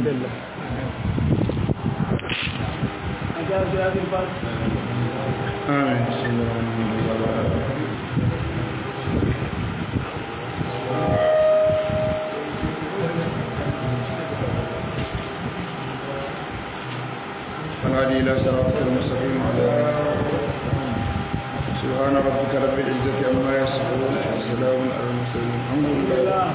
والهادي إلى صراط المستقيم على سبحان ربك رب العزة عما يصفون وسلام على المرسلين الحمد لله.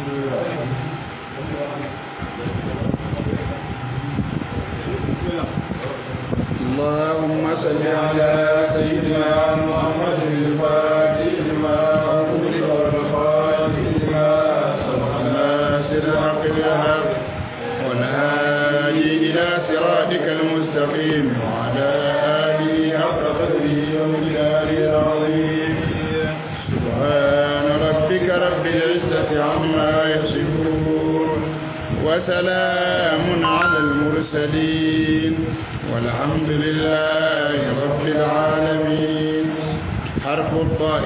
اللهم صل على سيدنا محمد الفاتح لما أغلق والخاتم لما سبق ناصر الحق بالحق والهادي إلى صراطك المستقيم وعلى آله حق قدره ومقداره العظيم. سبحان ربك رب العزة عما يصفون وسلام على المرسلين والحمد لله رب العالمين. حرف الطاء.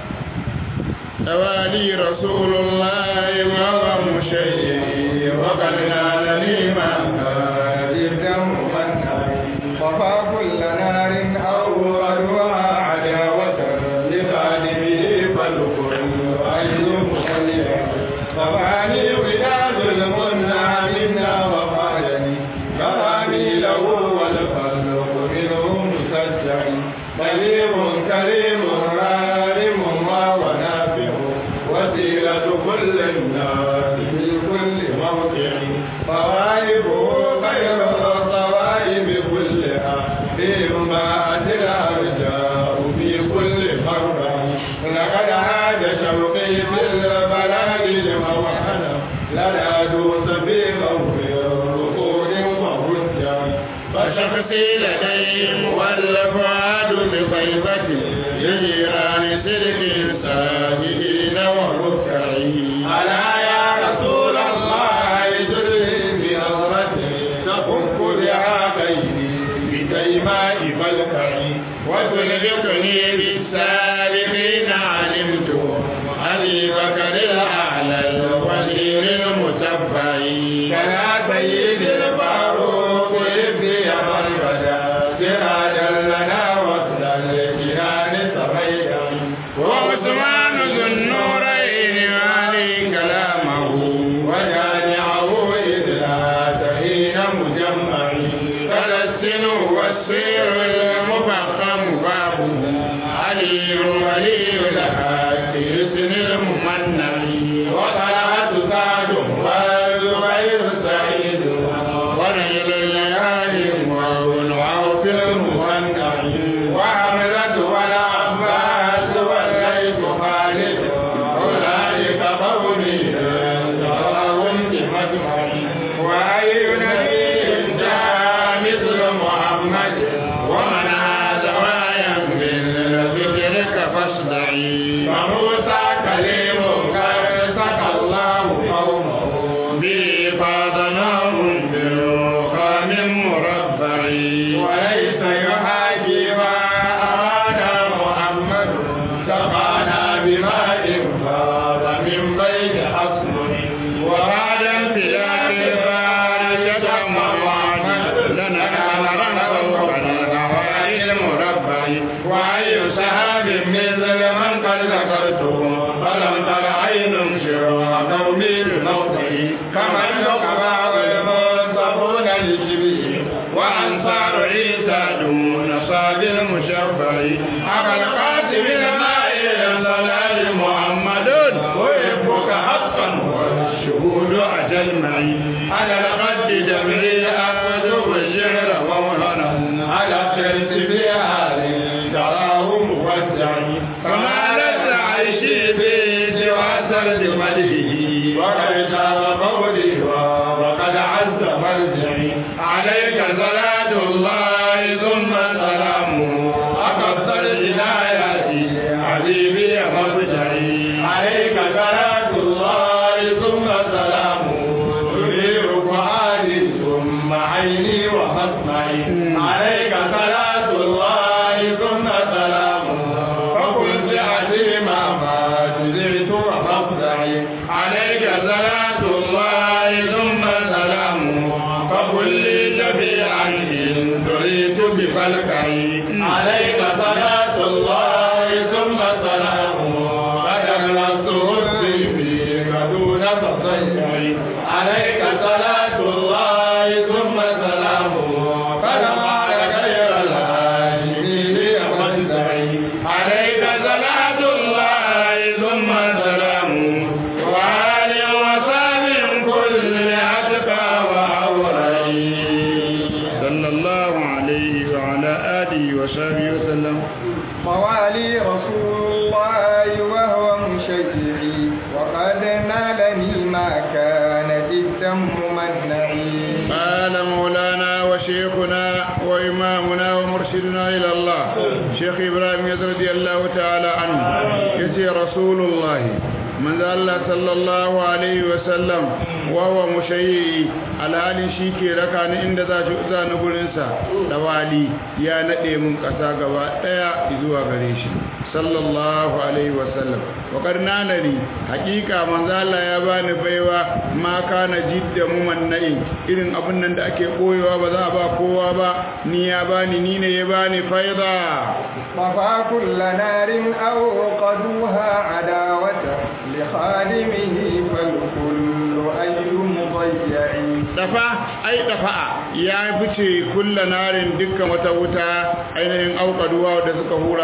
توالي رسول الله وهو مشيع وقد نالني ما كان الدم منكر وفى كل نار أوردها عداوة لخادمه فالكل أيض مصليا ففاني وداد المنى منا وقالني كرامي له والخلق منه مسجع بليغ كريم رارم ونافع وسيلة كل الناس في كل موضع طوائفه خير الطوائف كلها فيهم بات الأرجاء في كل مرة لقد عاد شوقي في البلاد لموحنا لنا دوس في غور ركود وهجة فشخصي لديهم والفؤاد بطيبتي لجيران سلك ساجدين وركعين. ألا يا رسول الله جلهم بنظرتي تفك بعاقيني بتيماء فالكعي وتلحقني بالسابقين علمت أبي بكر الأعلى الوزير المتبعين كلا سيد الفاروق ابني من بدا سراجا لنا وصل الجنان سميدا وعثمان ذو النورين علي كلامه وجامعه إذ لا تهين مجمعين فلسطين والسير المفخم بابه علي ولي الحق حسن الممنع وطلعت سعد والزبير سعيد ونيل الليالي وابو العوف المهنع وحمزة والعباس والليث خالد أولئك قومي تراهم بمجمعي وأي نبي جاء مثل محمد ومن عاد وينبل بذكرك فاصدعي فموسى كليم كرسك الله قومه به فاضناهم برخام مربعي وليس يحاكي ما أراد محمد سقانا بماء فاض من بين أصله وبعد انفلاق الفارجة مروانا لنا نرى فوق النوائي المربع وأي سحاب مثل من قد ذكرته فلم تر عين شرى قومي بموته كما النقباء المنصفون للجبين وأنصار عيسى دون صاد المشبع أبا القاسم الماء صلاة محمد ويحبك حقا والشهود أجل معي على القد جمعي أخذ الشعر ومهنا على الترس بآل تراه مودعي فما لذ عيشي به سوى سرد مدهه وقد شاب قولي وقد عز مرجعي عليك صلاة الله ثم سلامه أقبض العنايات حبيبي مرجعي عليك صلاة الله ثم سلامه تنير فؤادي ثم عيني ومسمعي عليك صلاة الله ثم سلامه فقلت عزيم ما جزعت ومفزعي عليك صلاة الله ثم سلامه بفلكه عليك صلاة الله ثم سلامه قد أخلصته فيك دون تضيع عليك صلاة الله ثم سلامه قد أمر غير الهاشمين والزعيم عليك صلاة الله ثم سلامه وآل وصحب كل أتقى وأوري صلى الله عليه وعلى آله وصحبه وسلم. موالي رسول الله وهو مشجعي وقد نالني ما كان جدا ممنعي. قال مولانا وشيخنا وإمامنا ومرشدنا إلى الله شيخ إبراهيم رضي الله تعالى عنه يتي رسول الله من الله صلى الله عليه وسلم وهو مشيعي alhalin shi ke raka ni inda za ni gurinsa da wali ya naɗe mun ƙasa gaba ɗaya zuwa gare shi sallallahu alaihi wasallam wa karnanari hakika manzo Allah ya bani baiwa ma kana jidda mumannai irin abin nan da ake koyewa ba za a ba kowa ba ni ya bani ni ne ya bani faida wa fa kullu narin aw qaduha adawata li khadimihi fal kullu ayyun mudayyi dafa ai dafa'a ya fice kullu narin dukkan wata wuta ainihin auqaduwa da suka hura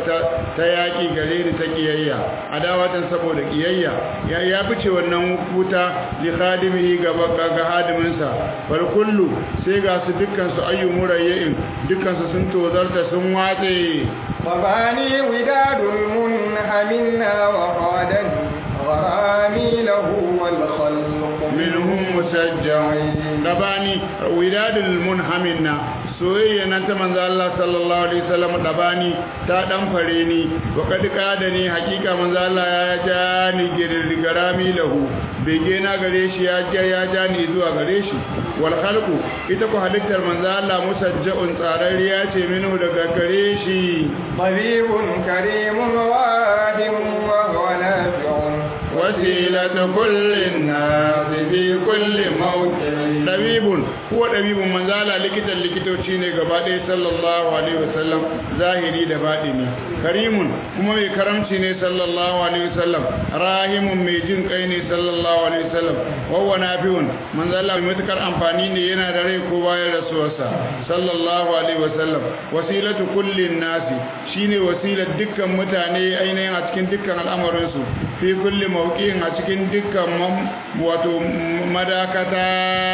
ta yaki gare ni ta kiyayya adawatan saboda kiyayya ya fice wannan wuta li khadimihi ga hadiminsa fal kullu sai ga su dukkan su ayyumu rayyin dukkan su sun tozarta sun watse babani widadul munhamina wa qadani gharami lahu wal khalqu minhum musajja'in dabani widadul munhamina soyayya nan ta manzo Allah sallallahu alaihi wasallam dabani ta dan fare ni wa kad qadani hakika manzo Allah ya ja ni girgarami lahu bege na gare shi ya ja ni zuwa gare shi wal khalqu ita ko halittar manzo Allah musajja'un tsararriya ce minu daga gare shi tabibun karimun wahim wa huwa nafi'un wasilatu kullin nas fi kulli mawqin tabibun huwa tabibun manzo Allah likitoci ne gaba ɗaya sallallahu alaihi wasallam zahiri da baɗini karimun kuma mai karamci ne sallallahu alaihi wasallam rahimun mai jin kai ne sallallahu alaihi wasallam wawa nafi'un manzo Allah mai matukar amfani ne yana da rai ko bayan rasuwarsa sallallahu alaihi wasallam wasilatu kullin nasi shine wasilar dukkan mutane ainihin a cikin dukkan al'amarin su fi kulli mawqi'in a cikin dukkan wato madakata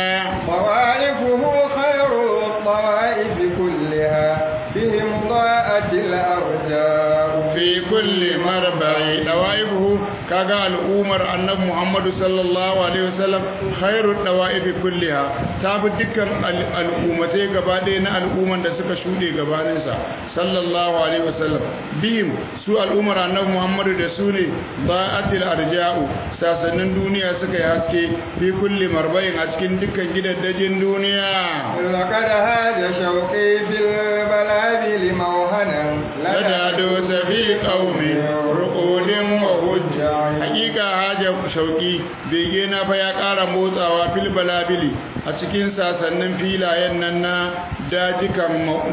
mawalifuhu khairu الطوائف كلها بهم ضاءت الأرجاء في كل مربع دوائفه كاغا الأمر النبي محمد صلى الله عليه وسلم خير الدوائف كلها تاب دكان الأمتي غبادين الأمم da suka shude gabaninsa sallallahu alaihi wasallam bihim su al'umar annabi Muhammad da su ne ba'atil arja'u sasannin duniya suka yi haske fi kulli marba'in a cikin dukkan gidaddajin duniya laqad hada shauqi bil baladi موهنا لدادوس في قوم رقود وهجة حقيقة هاجة شوقي بيجينا فيا قارا موسى fil balabili a cikin sasannin filayen nan na dajika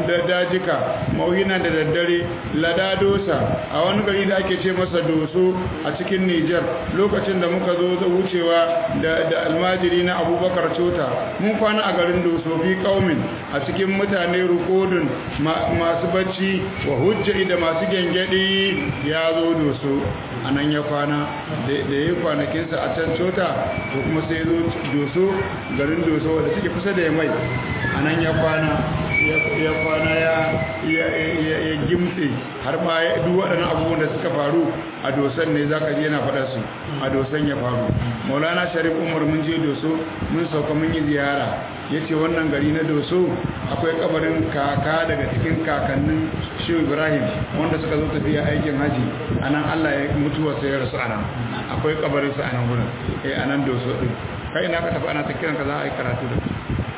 mauhina da daddare ladadosa a wani gari da ake ce masa doso a cikin Nijar lokacin da muka zo wucewa da almajiri na Abubakar Cota mun kwana a garin doso fi kaumin a cikin mutane rukodun masu bacci wa hujja da masu gengedi ya zo doso a nan ya kwana da ya yi kwanakinsa a can Cota ko kuma sai zo doso garin doso wadda suke kusa da ya mai a nan ya kwana ya gimtse har ma duk waɗannan abubuwan da suka faru a dosan ne za ka ji yana faɗa su a dosan ya faru maulana sharif umar mun je doso mun sauka mun yi ziyara ya ce wannan gari na doso akwai kabarin kaka daga cikin kakannin shehu ibrahim wanda suka zo tafiya aikin haji a nan allah ya mutuwa sai ya rasu a nan akwai kabarinsa a nan wurin a nan doso ɗin kai na ka tafi ana ta kiranka za a yi karatu da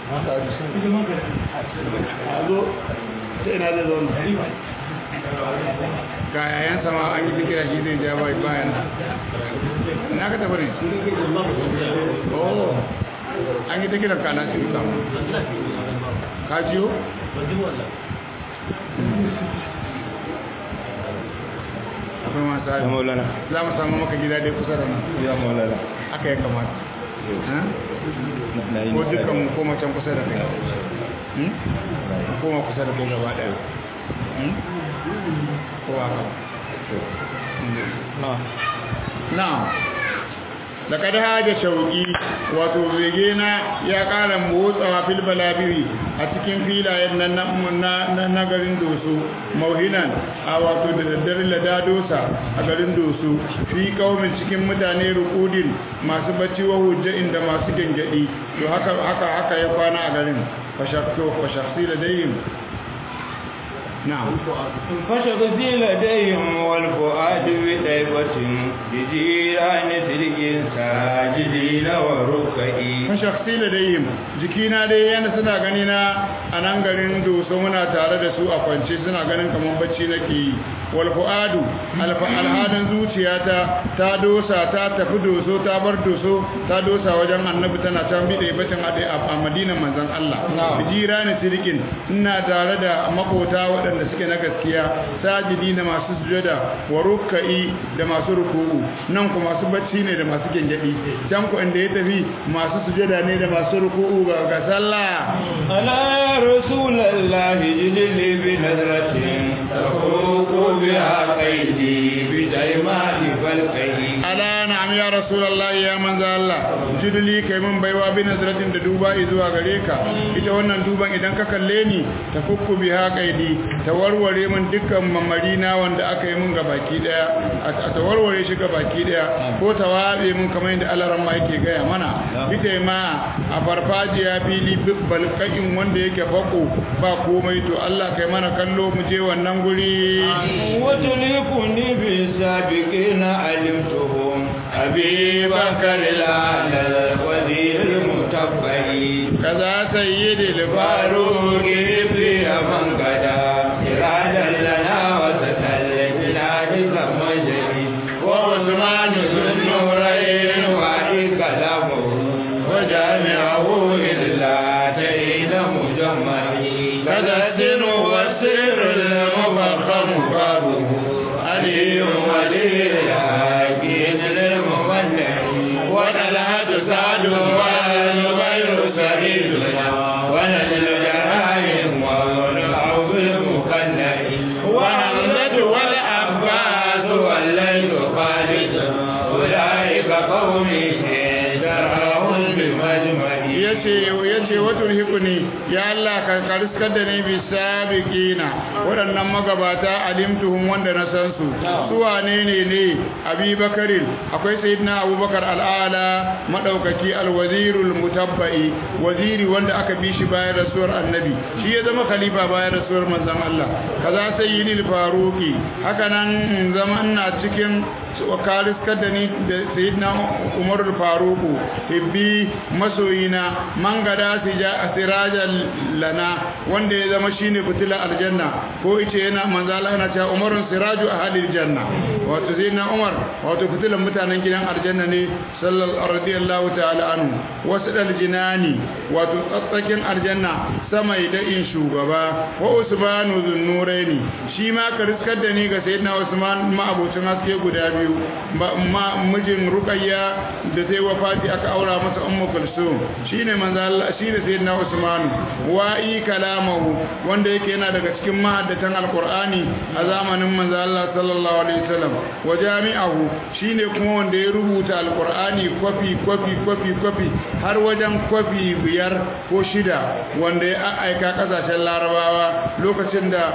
ga yayan sama an yi kira shi zai ja bai bayan na ka tafi ne oh an yi ta kiran ka na cikin samu ka jiyo akwai masu hali maulana za mu samu maka gida dai kusa da nan ya maulana aka yi kamata na yi ko dukkan mu koma can kusa da kai koma kusa da kai gaba daya ko haka na'am laqad haja shauqi wato begena ya ƙara motsawa fil balabiri a cikin filayen nan na garin doso mauhinan a wato da daddare ladadosa a garin doso fi kaumin cikin mutane rukudin masu bacci wa hujja inda masu gengedi to haka ya kwana a garin fashaksi ladayhim na'am فشغفي لديهم والفؤاد بطيبة بجيران سرق ساجدين وركعي fashaksi ladayhim jikina dai yana suna gani na a nan garin doso muna tare da su a kwance suna ganin kamar bacci nake yi wal fuadu alhadin zuciyata ta dosa ta tafi doso ta bar doso ta dosa wajen annabi tana can bide bacin a madinan manzon Allah bijirani sirkin ina tare da makota waɗanda suke na gaskiya sajidi na masu sujada wa ruk'i da masu ruku'u nan ku masu bacci ne da masu gengedi can ku inda ya tafi masu sujada ne da masu ruku'u ga sallah ألا يا رسول الله جللي بنظرة تفوق بها قيدي بديمان فالقيد ala na'am ya rasulullah ya manzo Allah jidli kai mun baiwa bi nazratin da duba zuwa gare ka ita wannan duban idan ka kalle ni ta fukku biha qaidi ta warware mun dukkan mamarina wanda aka yi mun gabaki daya a ta warware shi gabaki daya ko ta wabe mun kamar yadda Allah ran ma yake gaya mana bita ma a farfajiya fili balqain wanda yake fako ba komai to Allah kai mana kallo mu je wannan guri وتليقني بالسابقين علمتهم أبي بكر الأعلى الوزير المتبعي kaza sayyidil فاروق ابن من قدا إرادا لنا وسط البلاد كمجري وعثمان ذو النورين وعي كلامه وجامعه إلا تئين مجمعي كذا الدين والسر المفخم بابه علي ولي الحاكين للممنع ونلهد سعد والغير سعيدنا ونجل جرائم والعوف المقنع وحمزة والعباس والليل خالد أولئك قومي درهم بمجمعي yace wato hikuni ya Allah ka kariskar da ni bi sabiqina wadannan magabata alimtuhum wanda na san su su wane ne Abubakar akwai sayyidina Abubakar al'ala madaukaki alwazirul mutabbai waziri wanda aka bi shi bayan rasuwar annabi shi ya zama khalifa bayan rasuwar manzon Allah kaza sayyidil faruqi haka nan zaman na cikin kariskar da ni da sayyidina Umar al-Faruq hibbi masoyina mangada sirajan lana wanda ya zama shine fitilar aljanna ko ice yana manzo Allah yana cewa Umarun siraju ahlil janna wato sayyidina Umar wato fitilar mutanen gidan aljanna ne sallallahu radiyallahu ta'ala anhu wasadal jinani wato tsatsakin aljanna sama da in shugaba wa usmanu zunnuraini shi ma kariskar da ni ga sayyidina Usman ma abocin haske guda biyu mijin Ruqayya da sai wafati aka aura masa Ummu Kulsum shine manzo Allah shine sayyidina Usman wa'i kalamahu wanda yake yana daga cikin mahaddatan alqur'ani a zamanin manzo Allah sallallahu alaihi wasallam wa jami'ahu shine kuma wanda ya rubuta alqur'ani kwafi har wajen kwafi 5 ko 6 wanda ya aika kasashen Larabawa lokacin da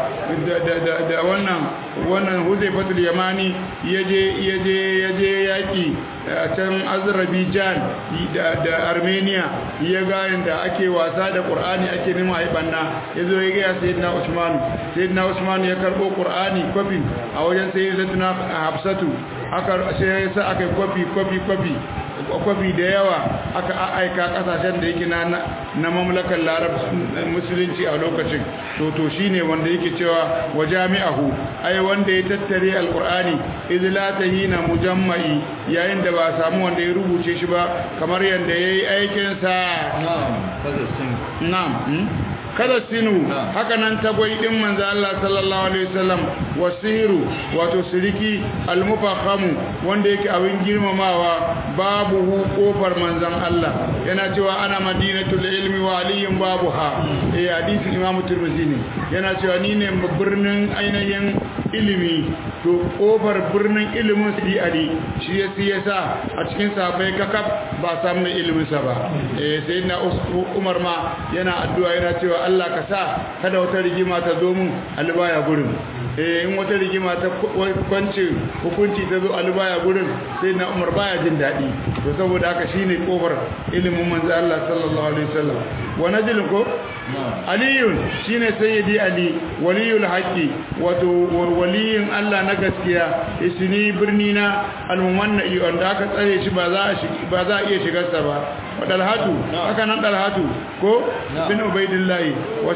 wannan Huzaifatul Yamani yaje yaki a can Azerbaijan da Armenia ya ga inda ake wasa da Qur'ani ake nima ai banna yazo ya ga sayyidina Usman ya karbo Qur'ani kwafi a wajen sayyidatuna Hafsatu aka sai yasa aka kwafi da yawa aka aika kasashen da yake na mamlakar Larab musulunci a lokacin to shine wanda yake cewa wa jami'ahu ai wanda ya tattare alqur'ani izlatahina mujammai yayin da ba samu wanda ya rubuce shi ba kamar yanda yayi aikin sa na'am kada sinu haka nan tagwai din manzo Allah sallallahu alaihi wasallam wasiru wato siriki almufakhamu wanda yake abin girmamawa babu hu kofar manzon Allah yana cewa ana madinatul ilmi wa aliyun babuha hadisi Imam Tirmidhi ne yana cewa ni ne birnin ainihin ilimi to kofar birnin ilimin Sidi Ali shi yasa a cikin sahabbai kakab ba samu ilimin sa ba sayyidina Umar ma yana addu'a yana cewa Allah ka sa kada wata rigima ta zo mun albaya gurin in wata rigima ta kwance hukunci ta zo albaya gurin sayyidina Umar baya jin dadi to saboda haka shine kofar ilimin manzo Allah sallallahu alaihi wasallam wa najil ko aliyun shine sayyidi Ali waliyul haqqi wato waliyin Allah na gaskiya isni birni na almumanna wanda aka tsare shi ba za a iya shigar sa ba dalhatu haka nan dalhatu ko bin ubaidillah wa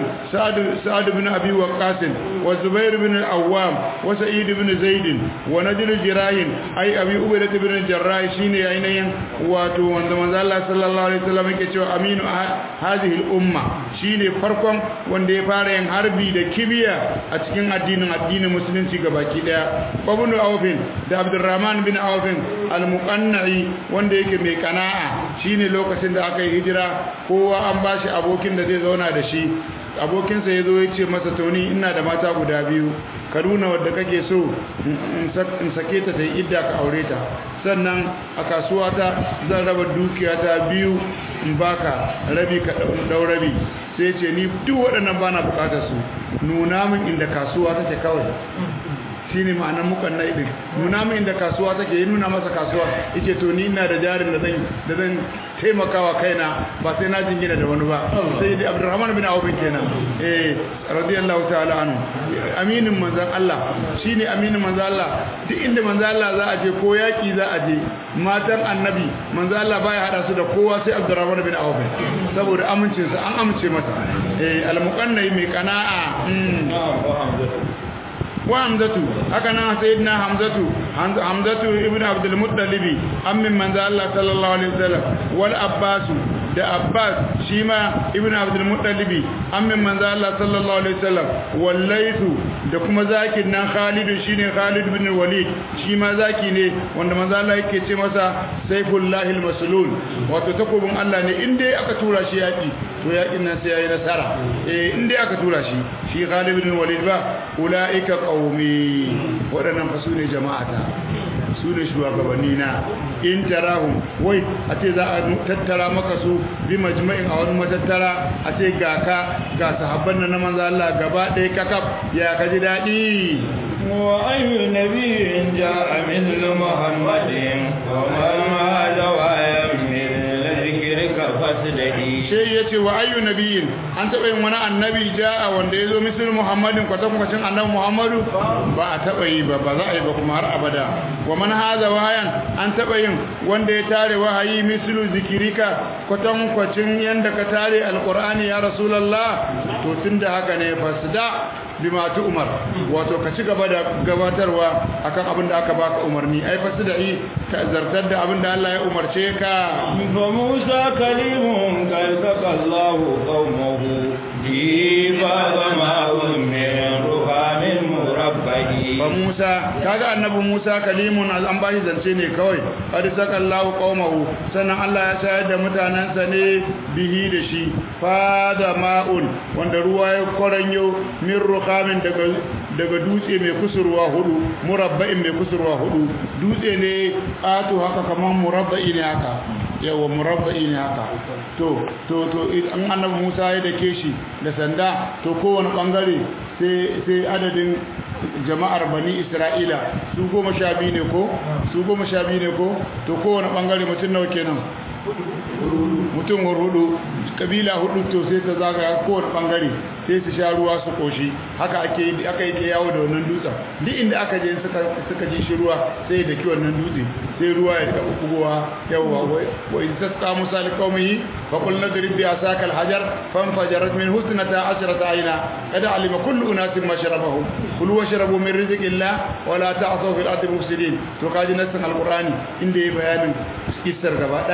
sa'ad bin abi waqqas wa zubair bin al-awwam wa sa'id bin zaid wa najl jirahin ai abi ubaidah bin jarrah shine ainihin wato wanda manzo Allah sallallahu alaihi wasallam yake cewa aminu hadhihi al-umma shine farkon wanda ya fara yin harbi da kibiya a cikin addinin musulunci gabaki daya ibn awfin da abdurrahman bin awfin al-muqanni wanda yake mai kana'a shine lokacin da aka yi hijira kowa an bashi abokin da zai zauna da shi abokinsa ya zo ya ce masa toni ina da mata guda biyu ka nuna wadda kake so in sake ta yi idda ka aure ta sannan a kasuwa ta zan raba dukiya ta biyu in baka rabi ka dau rabi sai ce ni duk waɗannan bana bukatar su nuna min inda kasuwa take kawai shine ma'anar mukan nai din nuna min inda kasuwa take yi nuna masa kasuwa yace to ni ina da jarin da zan taimakawa kaina ba sai na jingina da wani ba sai da Abdurrahman bin Auf kenan radiyallahu ta'ala anhu aminin manzon Allah shine aminin manzon Allah duk inda manzon Allah za a je ko yaki za a je matan annabi manzon Allah baya hada su da kowa sai Abdurrahman bin Auf saboda amincin sa an amince masa al-muqannai mai qana'a wa hamzatu haka nan sayyidina hamzatu ibn abdul muttalib ammin manzo Allah sallallahu alaihi wasallam wal abbas da abbas shi ma ibn abdul muttalib ammin manzo Allah sallallahu alaihi wasallam wal laythu da kuma zakin nan khalid shine khalid ibn walid shi ma zaki ne wanda manzo Allah yake ce masa sayfullahi al-maslul wato takobin Allah ne inda aka tura shi yaki to yakin nan sai yayi nasara inda aka tura shi khalid ibn walid ba ulaika qaumi wadannan fa sune jama'ata sune shugabanni na in tarahum wai ace za a tattara maka su bi majma'in a wani matattara ace ga sahabban nan na manzo Allah gaba ɗaya kakaf ya kaji dadi wa ayyu nabiyyin ja'a min muhammadin wa ma dawa min dhikrika fasdahi sai yace wa ayyu nabiyyin an taba yin wani annabi ja'a wanda yazo misal muhammadin kwatankwacin annabi muhammadu ba a taba yi ba za a yi ba kuma har abada wa man hadha wahayan an taba yin wanda ya tare wahayi mislu zikirika kwatankwacin yanda ka tare alqur'ani ya rasulullah to tunda haka ne fasda bima tu umar wato ka ci gaba da gabatarwa akan abin da aka baka umarni ai fasda'i ka zartar da abin da Allah ya umarce ka fa Musa kalimun kalqallahu qaumahu jiba ma min ruhamin murabbahi fa Musa kaga annabi Musa kalimun an bashi zance ne kawai qad sakallahu qaumahu sannan Allah ya sayar da mutanansa ne bihi da shi fa da ma'un wanda ruwa ya koranyo min ruhamin daga dutse mai kusurwa hudu murabba'in mai kusurwa hudu dutse ne ato haka kaman murabba'i ne haka yawa murabba'i ne haka to an annabi Musa ya dake shi da sanda to kowane bangare sai adadin jama'ar bani Isra'ila su 12 ne ko to kowane bangare mutum nawa kenan mutum hudu kabila hudu to sai ta zagaya kowane bangare sai su sha ruwa su koshi haka aka yi yawo da wannan dutsen duk inda aka je suka ji shi ruwa sai da ki wannan dutse sai ruwa ya taɓa bugowa yawa wa in tasqa musa li qaumihi fa qul nadrib bi asaka al hajar fanfajarat min husnata ashrata ayna qad alima kullu unasin mashrabahum kulu washrabu min rizqillah wa la ta'thaw fil ardi mufsidin to kaji nassin alqur'ani inda yayi bayanin kissar gaba daya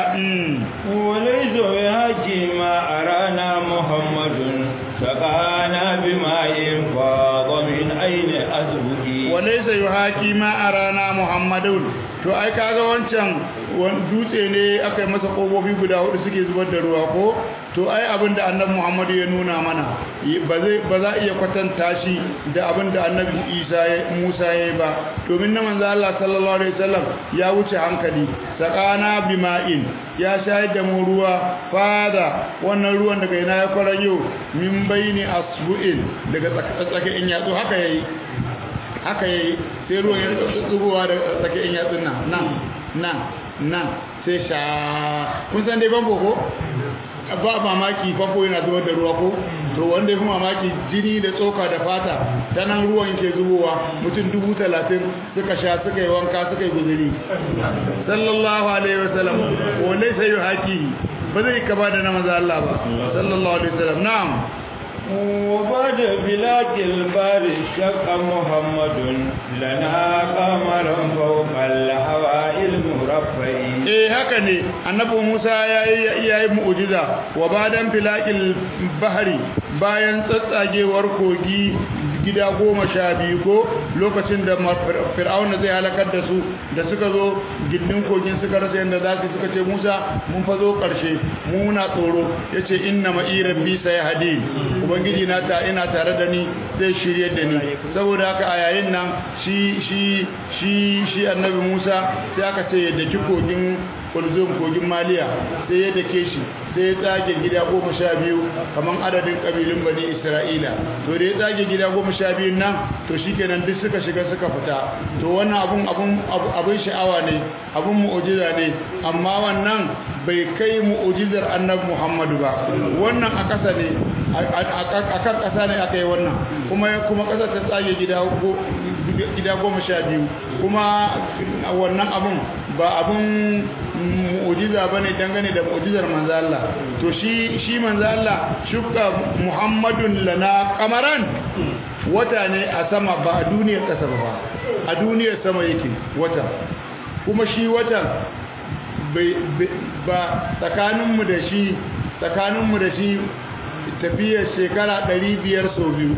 وليس بحق ما أرانا محمد سقانا بماء فاض من أين أزهدي وليس يحاكي ما أرانا محمد to ai kaga wancan dutse ne aka yi masa kobobi guda hudu suke zubar da ruwa ko to ai abinda annabi Muhammad ya nuna mana ba za iya kwatanta shi da abinda annabi Musa ya yi ba domin na manzo Allah sallallahu alaihi wasallam ya wuce hankali sakana bima'in ya shayar da mu ruwa fada wannan ruwan daga ina ya kwarayo min baini asbu'in daga tsakanin yatsu haka yayi sai ruwan ya tsugowa da tsakanin yatsun nan sai sha kun san dai famfo ko ba mamaki famfo yana zubar da ruwa ko to wanda ya fi mamaki jini da tsoka da fata ta nan ruwan ke zubowa mutum 30,000 suka sha suka yi wanka suka yi guzuri sallallahu alaihi wasallam wanda sai yi haki ba zai kaba da na maza Allah ba sallallahu alaihi wasallam na'am وبعد بلاد البار شق محمد لنا قمرا فوق الهواء المرفع haka ne annabi Musa yayi mu'jiza wa badan bilaqil bahri bayan tsatsagewar kogi gida 12 ko lokacin da fir'auna zai halakar da su da suka zo gindin kogin suka rasa yanda za su suka ce Musa mun fa zo karshe mu na tsoro yace inna ma'i rabbi sayhadin ubangiji na ta ina tare da ni zai shirye da ni saboda haka a yayin nan shi annabi Musa sai aka ce yadda ki kogin kulzum kogin maliya sai ya dake shi sai ya tsage gida 12 kaman adadin kabilun bani Isra'ila to da ya tsage gida 12 nan to shikenan duk suka shiga suka fita to wannan abun sha'awa ne abun mu'jiza ne amma wannan bai kai mu'jizar annabi Muhammadu ba wannan a kasa ne akan kasa ne aka yi wannan kuma kasa ta tsage gida 12 kuma wannan abun ba abun mu'jiza bane dangane da mu'jizar manzo Allah to shi manzo Allah shukka Muhammadun lana qamaran wata ne a sama ba a duniyar kasa ba a duniyar sama yake wata kuma shi wata ba tsakaninmu da shi tafiyar shekara 500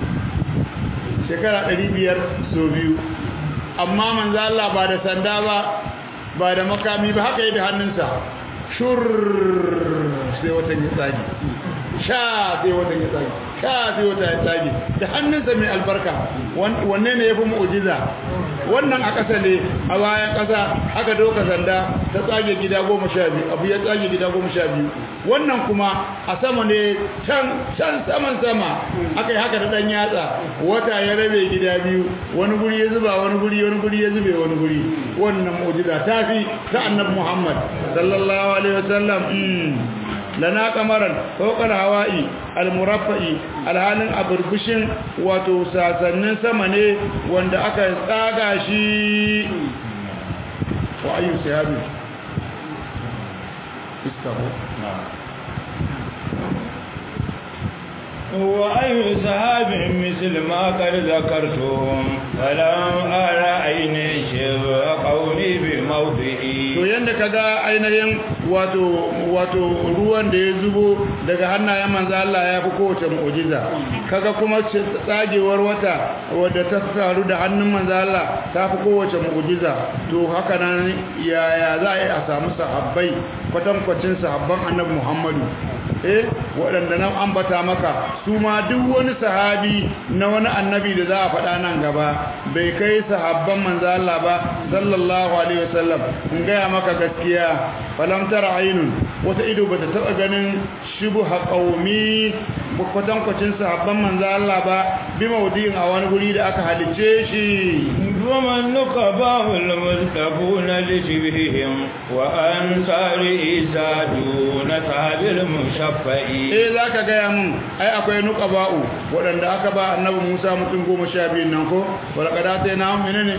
so biyu amma manzo Allah ba da sanda ba da makami ba haka yi da hannunsa shur sai wata ya tsage sha sai wata ya tsage sha sai wata ya tsage da hannunsa mai albarka wanne ne ya fi mu'jiza wannan a ƙasa ne a bayan ƙasa aka doka sanda ta tsage gida 12 abu ya tsage gida 12 wannan kuma a sama ne can saman sama aka yi haka da ɗan yatsa wata ya rabe gida biyu wani guri ya zuba wani guri ya zube wani guri wannan mu'jiza ta fi ta annabi Muhammad sallallahu alaihi wasallam lana kamaran fawqal hawa'i almuraffa'i alhalin aburbushin wato sasannin sama ne wanda aka tsaga shi wa ayu sahabi istahu وأي صحاب مثل ما قد ذكرتم فلم أرى أين شبه قولي بموضعي to yanda kaga ainihin wato ruwan da ya zubo daga hannayen manzo Allah ya fi kowace mu'jiza kaga kuma tsagewar wata wadda ta faru da hannun manzo Allah ta fi kowace mu'jiza to haka nan yaya za a samu sahabbai kwatankwacin sahabban annabi Muhammadu waɗanda nan ambata maka su ma duk wani sahabi na wani annabi da za a faɗa nan gaba bai kai sahabban manzo Allah ba sallallahu alaihi wasallam in gaya maka gaskiya falam tara ainun wata ido bata taba ganin shubha qaumi kwatankwacin sahabban manzo Allah ba bi maudi'in a wani guri da aka halice shi ومن نقباه المذكبون لشبههم وأنصار إيسا دون صحاب المشفعين zaka gaya mun ai akwai nuqaba'u wadanda aka ba annabi Musa mutum 12 nan ko wala kadata na menene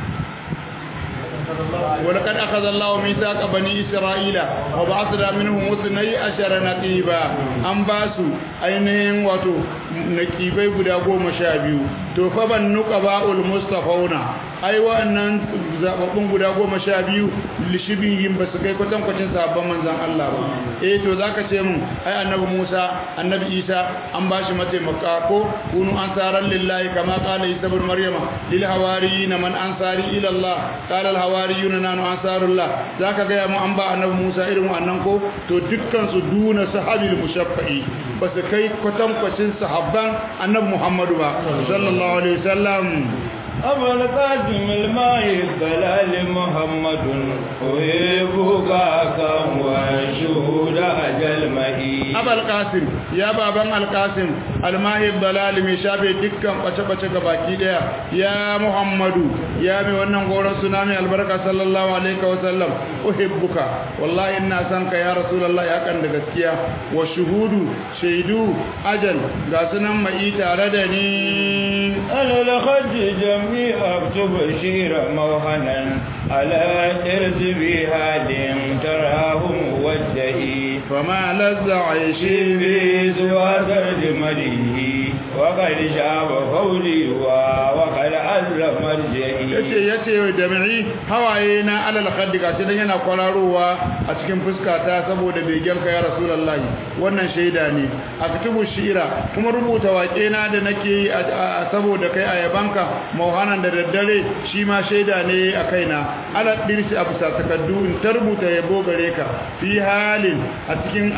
ولقد أخذ الله ميثاق بني إسرائيل وبعثنا منهم 12 نقيبا an basu ainihin wato naqibai guda 12 to fa ban nuqaba'ul mustafauna ai wa'annan zababbun guda 12 lishibihin ba su kai kwatankwacin sahabban manzon Allah ba to zaka ce mun ai annabi Musa annabi Isa an bashi mataimaka ko kunu ansaran lillahi kama qala Isa ibn Maryama lil hawariyina man ansari ila Allah qala al hawariyuna nanu ansarullah zaka ga mu an ba annabi Musa irin wannan ko to dukkan su duna sahabil mushaffa'i ba su kai kwatankwacin sahabban annabi Muhammadu ba sallallahu alaihi wasallam أبو القاسم الماء الضلال محمد ويبوك كم وشهود أجل مهي أبو القاسم يا بابا القاسم الماء الضلال مشابه دكا بچه باكي يا محمد يا مي wannan goron sunami albarka sallallahu alaihi wasallam uhibbuka wallahi inna sanka ya rasulullah ya kan da gaskiya wa shuhudu shaidu ajal ga sunan mai tare da ni alal hajj أكتب شير موهنا على إرز بهاد تراه موجهي فما لذ عيشي في سوى درد مديه وقد شاب قولي وقد عز مرجعي yace jami'i hawayena alal khaddi gashi dan yana kwararowa a cikin fuskata saboda begen ka ya rasulullahi wannan shaida ne aktubu shi'ira kuma rubuta waƙe na da nake saboda kai a yabanka mauhanan da daddare shi ma shaida ne a kaina ala dirsi abu sa takaddu in tarbuta yabo gare ka fi halin a cikin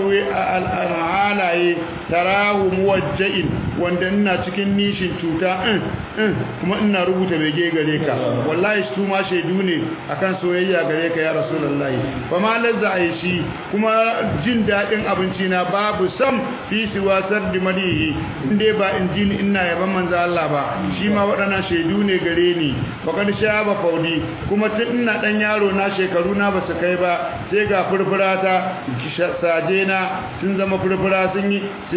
al'alaye tarahu muwajja'in wanda ina cikin nishin cuta kuma ina rubuta bege gare ka wallahi su ma shaidu ne akan soyayya gare ka ya rasulullahi fa ma lazza aishi kuma jin dadin abinci na babu sam fi siwasar dimadihi inde ba injini ina yaban manzo Allah ba shi ma waɗannan shaidu ne gare ni fakad shaba faudi kuma tun ina dan yaro na shekaru na ba su kai ba sai ga furfurata saje na sun zama furfura sun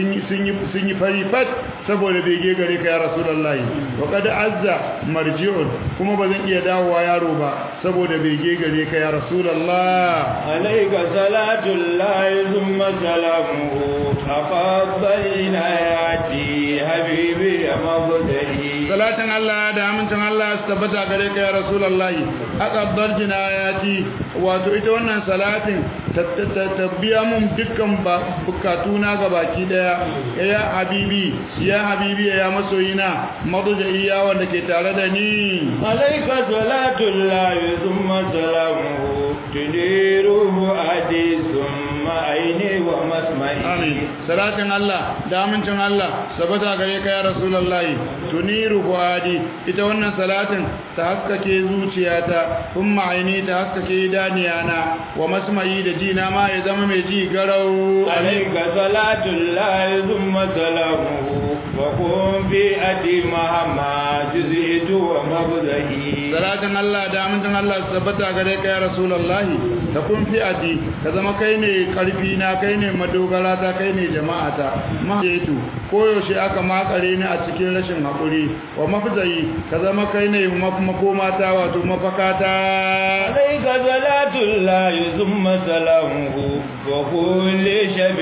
yi fari fat saboda bege gare ka ya rasulullahi fakad azza marji'un kuma bazan iya dawowa yaro ba saboda bege gare ka ya rasulullah alayka salatu llahi thumma salamuhu taqabbalna yati habibi mabdahi salatin Allah da amincin Allah su tabbata gare ka ya rasulullahi aqaddar jinayati wato ita wannan salatin tabbiya mun dukkan bukatuna ga baki daya ya habibi ya masoyina madujaiya wanda ke tare da ni alayka salatu llahi thumma salamuhu tudiruhu hadisun ma'aini wa masma'i amin salatin Allah da amincin Allah sabata gare ka ya rasulullahi tuniru fuadi ita wannan salatin ta haskake zuciyata kuma aini ta haskake idaniyana wa masma'i da jina ma ya zama mai ji garau alayka salatu llahi thumma salamuhu wa qum bi adi muhammad jizitu wa mabdahi salatin Allah da amincin Allah sabata gare ka ya rasulullahi ta kun fi adi ka zama kai ne karfi na kai ne madogara ta kai ne jama'ata mahaitu koyaushe aka makare ni a cikin rashin haƙuri wa mafzayi ka zama kai ne makomata wato mafakata alayka salatullahi thumma salamuhu wa kulli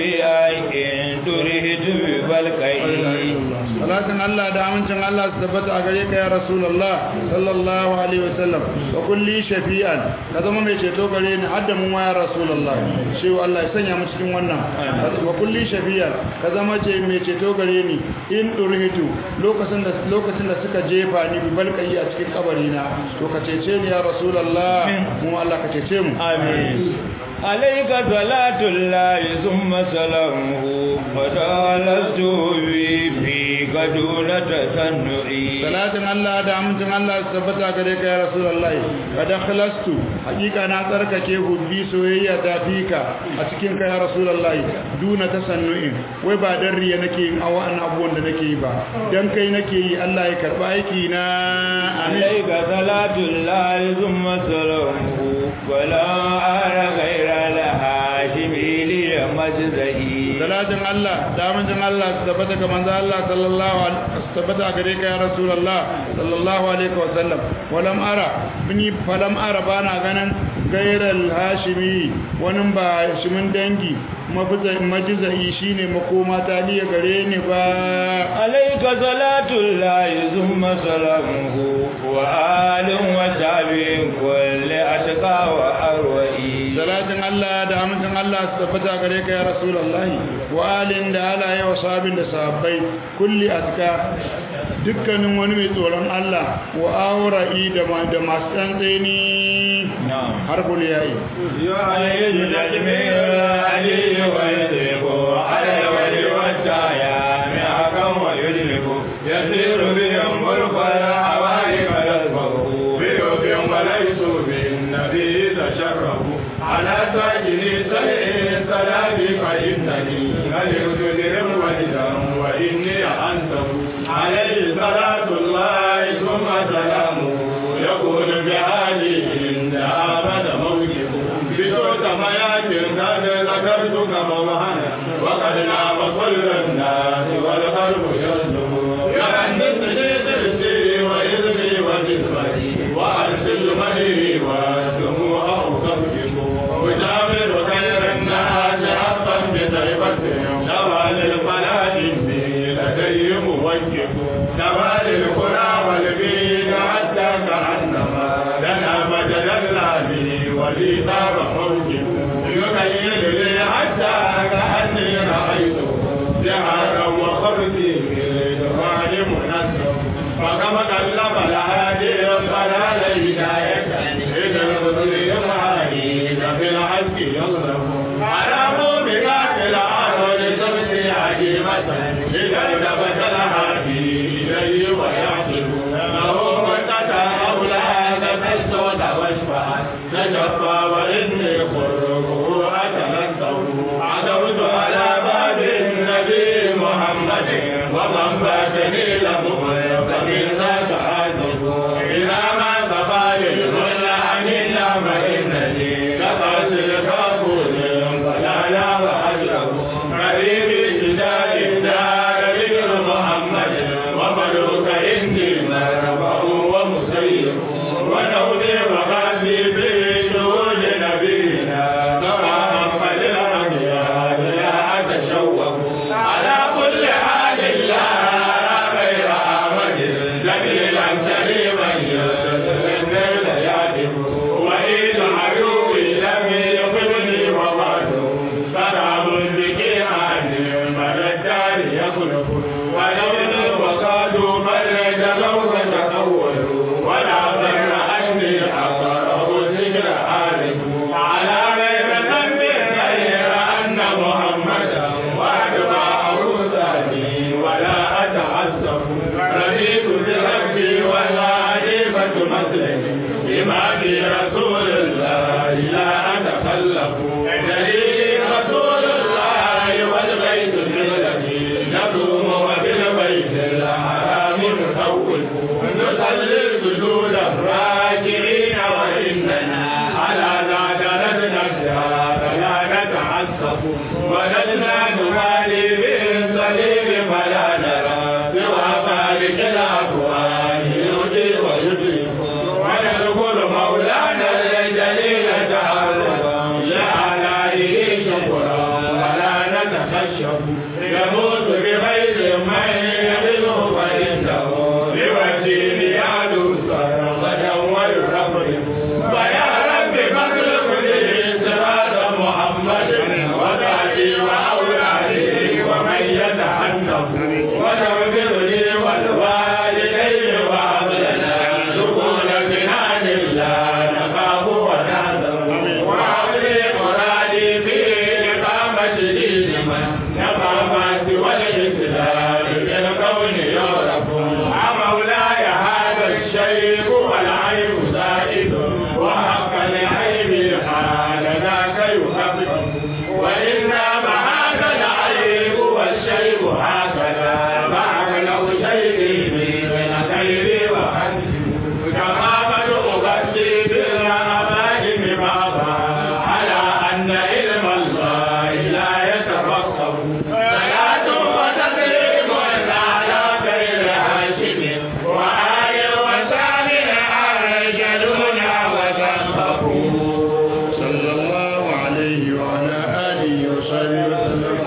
shabi'in turidu bi balqai salatin Allah da amincin Allah su tabbata a gare ka ya rasulullah sallallahu alaihi wasallam wa kulli shafi'an ka zama mai ceto gare ni hadda mun ya rasulullah shi Allah ya sanya mu cikin wannan wa kulli shafi'an ka zama mai ceto gare ni in durhitu lokacin da suka jefa ni bi balqai a cikin kabari na to ka cece ni ya rasulullah mu Allah ka cece mu amin alayka salatullahi thumma salamuhu wa dalastu fi kaduna tasannu'i salatin Allah da amincin Allah su tabbata gare ka ya rasulullah kada khalastu hakika na tsarkake hubbi soyayya ta fika a cikin ka ya rasulullah duna tasannu'i wai ba dan riya nake yin awan abubuwan da nake yi ba dan kai nake yi Allah ya karba aiki na alayka salatullahi thumma salamuhu wala ara ghayra laha jimili majdahi salatin Allah da amincin Allah su tabbata ga manzo Allah sallallahu alaihi wasallam tabbata gare ka ya rasulullah sallallahu alaihi wasallam walam ara bini falam ara bana ganin gairal hashimi wani ba shimin dangi majizai shine makoma ta liya gare ni ba alayka salatullahi thumma salamuhu وآل وصحبه كل أتقى وأروئي salatin Allah da amincin Allah su tabbata gare ka ya rasulullahi wa alin da alaye wa sahabin da sahabbai kulli atka dukkanin wani mai tsoron Allah wa aura'i da masu tsantseni harful yayi يعيد الأجمير علي ويدرك على الوجه والتايا معكا ويدرك يسير بهم ملك الحوائج يذبه بيوت وليسوا بالنبي تشرفوا على ساجد سيء السلام فإنني ملكت لهم وجدا وإني أنته عليه صلاة الله ثم سلامه يكون بعالي عند آمن موجه بصوت ميات قد ذكرتك موهنا وقد نام كل الناس والقلب يصدق يهندسني درسي وإذني وجسمي وأرسل مهري والدموع أكفكم وجابر خير الناس حقا بطيبتهم شوال الفلاح بي لدي موجه شوال القرى والبيت حتى كأنما لنا مجدلا لي ولي طاب موجه يخيل لي حتى كأني رأيته جهرا وخبزي بالدخان منسب فكما كلم الهادي الضلال هداية إذا الرسل يمهدي في الحق يصرف على مؤمنات الأرض تمسي عجيبة إذا التفت الهادي إليه ويعصف له متى أولاد الصوت واشفعت نجفى وإني خرجه أتلقه عدوت على باب النبي محمد ومن فاتني له فمن ذاك آسف إذا ما تفعل الكل عن الله فإنني لقاتل كافور فلا لا وأجله حبيبي جدال الدار ذكر محمد وملوك إني مرفع ومسير ونودي وغازي في شهود نبينا كما أنفل الأنبياء لا أتشوق على كل حال لا غير أحمد جميلا كريما يستسلم يعجب وإذ عدوي لم يقبلني وبعده سلام بك عن من الدار يخلق ولو وقالوا بل جلوا فتقولوا ولا بر أني أقرأ ذكر عارف على غير ذنب غير أن محمدا وأتباعه ثاني ولا أتعسف رضيت بربي والعريفة مسلمي بما في رسول الله لا أتخلف دليل رسول الله والبيت الذي نقوم وبالبيت الحرام نطول نصلي السجود الراكعين وإننا على ذاك لدنا الشهاد لا نتعسف ولدنا نبالي بالصليب فلا نرى سوى مالك الأكوان يؤتي ويدرك وندخل مولانا الجليل تعرفا لآلائه شكرا ولا نتخشف يموت بغير من يبلغ فإنه بوجهه يعدو سرغدا ويرفرف فيا رب فاخلق لي صراط محمد وذاتي وأولادي ومن يتحنف وتغفر لي والوالدين وأبلنا دخول جنان الله نخاف ونحذر وأولي مرادي في إقامة دين من نقامات والإسلام بالكون يعرف مولاي هذا الشيخ والعيب زائد وحق العيب حال ذاك يخفف وإنا هذا العيب والشيب هكذا فأغلق شيئي من خير وحسن كما بدء غسي بالرحمن بابا على أن علم الله لا يتفقه صلاة وتسليم على خير هاشم وآل وسلم أرجلون وتنصفوا صلى الله عليه وعلى آله وصحبه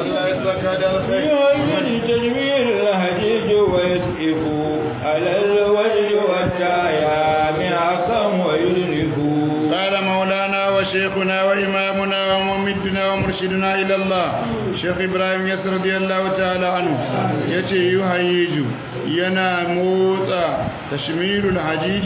وسلم يعيد تجميل الهديج ويسئف على الوجه والتايا ومرشدنا إلى الله شيخ إبراهيم يسر رضي الله تعالى عنه يتي يهيج ينا موتا تشميل الحجيج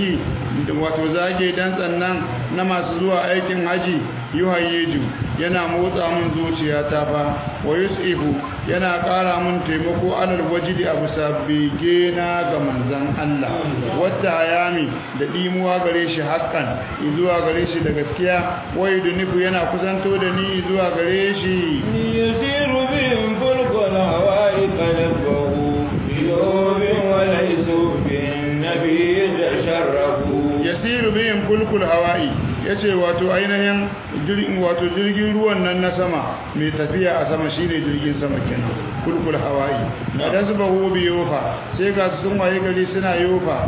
وتزاجي دانس أنن نما سزوى أيكم حجي يهيج ينا موتا من زوجي أتافا ويسئف ينا قال من تيمكو على الوجد أبو سابيجينا كمنزان الله والتعيامي دقيموا غريش حقا إذوا غريش دقسكيا ويدنف ينا كسنتو دني إذوا غريش يسير بهم فلك الهواء قلبه بيوم وليسوا بالنبي تشرفوا يسير بهم فلك الهواء yace wato ainihin jirgin ruwan nan na sama mai tafiya a sama shine jirgin sama kenan kulkul hawai idan su bahu bi yofa sai ga sun waye gari suna yofa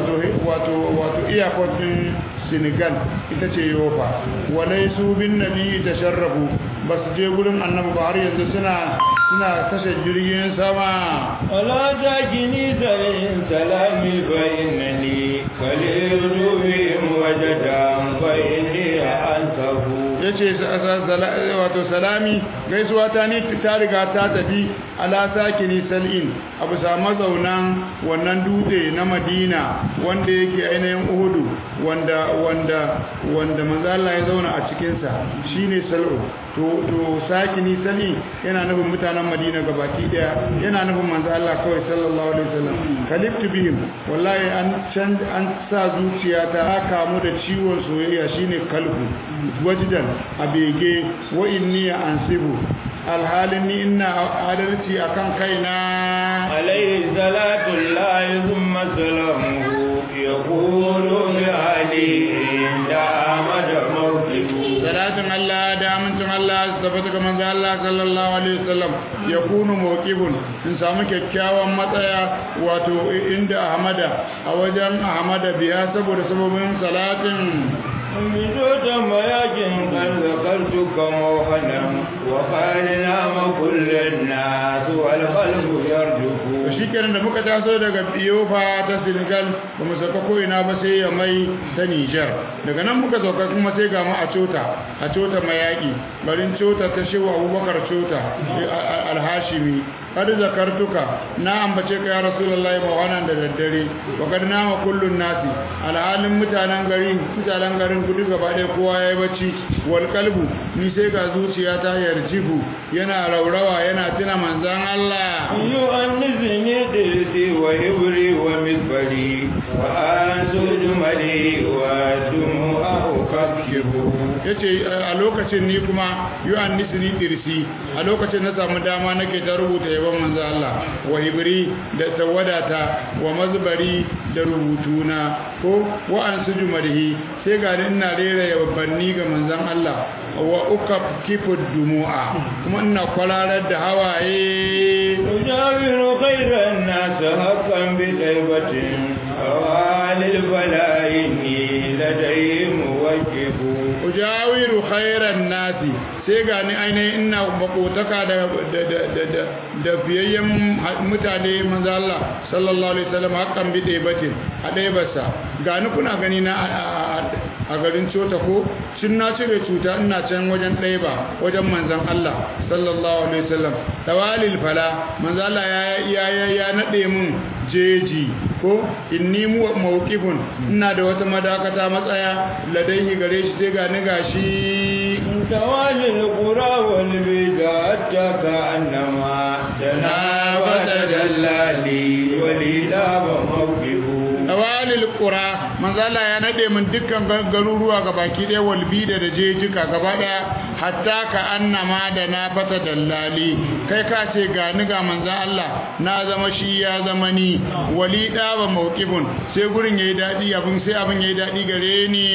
wato airport din Senegal ita ce yofa walai su bin nabi tasharrafu basu je gurin annabi ba har yanzu suna kashe jirgin sama ala takini salami bainani khalilu bi wajadam baini antahu yace wato salami gaisuwa ta ni ta riga ta tafi ala sakini sal'in abu sa mazaunan wannan dutse na Madina wanda yake ainihin Uhud wanda manzo Allah ya zauna a cikin sa shine sal'u to sakini sal'in yana nufin mutanen Madina gabaki daya yana nufin manzo Allah kawai sallallahu alaihi wasallam kaliftu bihim wallahi an sa zuciya ta kamu da ciwon soyayya shine kalbu wajidan abege wa inni ansibu alhalin ni ina adalci akan kaina alayhi salatu llahi thumma salamuhu yaqulu li ali inda amad mawqifu salatun Allah da amincin Allah tabbata ga manzo Allah sallallahu alaihi wasallam yakunu mawqifun in samu kyakkyawan matsaya wato inda Ahmada a wajen Ahmada biya saboda sababin salatin بجود مياجن قد ذكرتك موحنا وقالنا ما كل الناس والقلب يرجف shikenan da muka taso daga Biyofa ta Senegal ba mu saka ko ina ba sai ya mai ta Niger daga nan muka sauka kuma sai ga mu a Cota mayaki garin Cota ta Shehu Abubakar Cota al-Hashimi kad zakartuka na ambace ka ya Rasulullahi mawanan da daddare wa kad nama kullun nasi alhalin mutanen garin gudu gaba ɗaya kowa yayi bacci wal qalbu ni sai ga zuciya ta yarjifu yana raurawa yana tuna manzon Allah yu annizini dirti wa ibri wa misbari wa anzujumali wa dumu'u kakibu yace a lokacin ni kuma yu annizini dirsi a lokacin na samu dama nake ta rubuta yaban manzon Allah wa ibri da tawadata wa mazbari da rubutuna ko wa anzujumali sai ga ina rera yabanni ga manzon Allah wa ukafkifu dumu'a kuma ina kwararar da hawaye ujawiru khairan nas haqqan bi taybatin awalil balaini ladayhim waqifu ujawiru khairan nas sai ga ni ainihin ina makotaka da fiyayyen mutane manzon Allah sallallahu alaihi wasallam haqqan bi taybatin a daibarsa ga ni kuna gani na a garin Cota ko cin na cire cuta ina can wajen ɗaiba wajen manzan Allah sallallahu alaihi wasallam tawalil fala manzan Allah ya nade mun jeji ko inni mawqifun ina da wata madakata matsaya ladaihi gare shi sai ga ni gashi tawalil qura wal bidata ka annama tanabata dallali walida wa mawqifu tawalil qura manzala ya nade min dukkan garuruwa gabaki ɗaya walbida da jejika gaba ɗaya hatta ka annama da na fata dallali kai ka ce ga ni ga manzan Allah na zama shi ya zama ni walida ba mawqifun sai gurin yayi dadi abin yayi dadi gare ni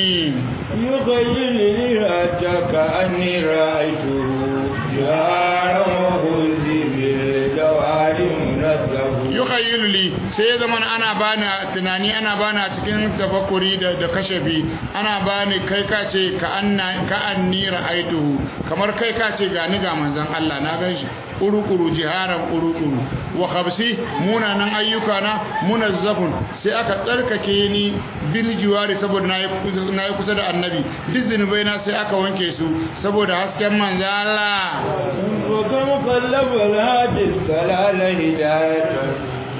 yughayyirni hatta ka anni ra'aytu ya rahu bil dawari munazzahu yughayyiru li sai zaman ana bani tunani ana bani a cikin tafakkuri da kashafi ana bani kai ka ce ka anni ra'aituhu kamar kai ka ce ga ni ga manzon Allah na ganshi kurukuru jiharan kurukuru wa khabsi munanan ayyuka na munazzafun sai aka tsarkake ni bil jiwari saboda nayi kusa da annabi duk zinubai na sai aka wanke su saboda hasken manzo Allah wa kam qallaba al-hadis kalala hidayatan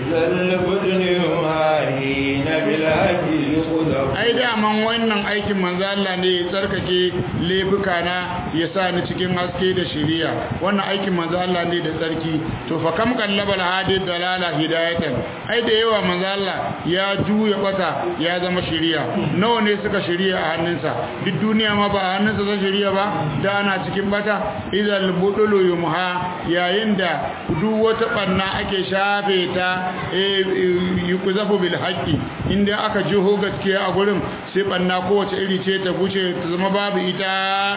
ai daman wannan aikin manzo Allah ne ya tsarkake laifuka na ya sa ni cikin haske da shiriya wannan aikin manzo Allah ne da tsarki to fa kam kallaba al-hadi dalala hidayatan ai da yawa manzo Allah ya juya bata ya zama shiriya nawa ne suka shiriya a hannunsa duk duniya ma ba a hannunsa zai shiriya ba da ana cikin bata idal budulu yumha yayin da duk wata banna ake shafe ta yukuzafu bil haqqi inda aka jiho gaskiya a gurin sai banna kowace iri ce ta guce ta zama babu ita